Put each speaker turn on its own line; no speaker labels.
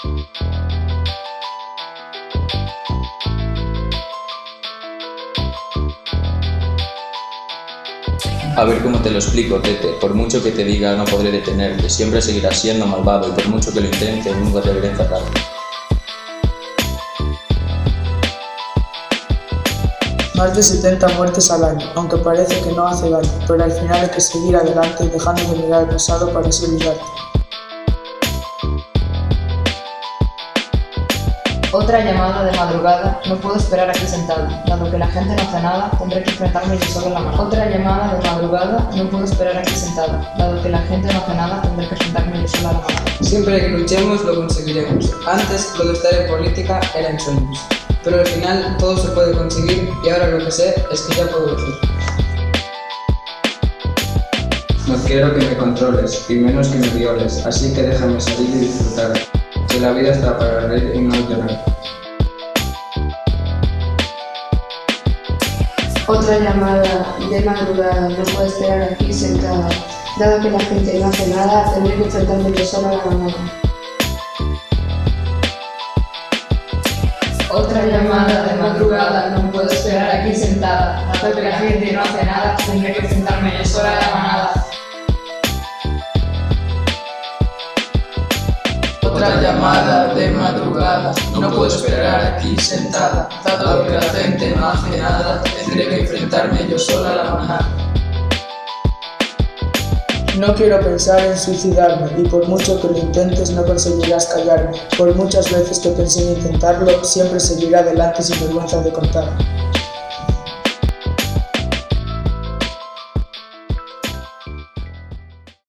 A ver cómo te lo explico, Tete. Por mucho que te diga no podré detenerte, siempre seguirás siendo malvado y por mucho que lo intente nunca te veré encerrado.
Más de 70 muertes al año, aunque parece que no hace daño, pero al final hay que seguir adelante dejando de mirar el pasado para así olvidarte.
Otra llamada de madrugada, no puedo esperar aquí sentado. Dado que la gente no hace nada, tendré que enfrentarme yo solo a la manada. Otra llamada de madrugada, no puedo esperar aquí sentado. Dado que la gente no hace nada, tendré que enfrentarme yo solo a la manada.
Siempre que luchemos lo conseguiremos. Antes lo de estar en política eran sueños, pero al final todo se puede conseguir y ahora lo que sé es que ya puedo elegir. No quiero que me controles y menos que me violes, así que déjame salir y disfrutar. Que la vida está para reír y no llorar.
Otra llamada de madrugada, no puedo esperar aquí sentada. Dado que la gente no hace nada, tendré que enfrentarme yo sola a la manada.
Otra llamada de madrugada, no puedo esperar aquí sentada. Dado que la gente no hace nada, tendré que enfrentarme yo sola a la manada.
Otra llamada de madrugada, no puedo esperar aquí sentada. Dado que la gente no hace nada, tendré que enfrentarme yo sola a la manada. No quiero pensar en suicidarme y por mucho que lo intentes no conseguirás callarme. Por muchas veces que pensé en intentarlo, siempre seguiré adelante sin vergüenza de contar.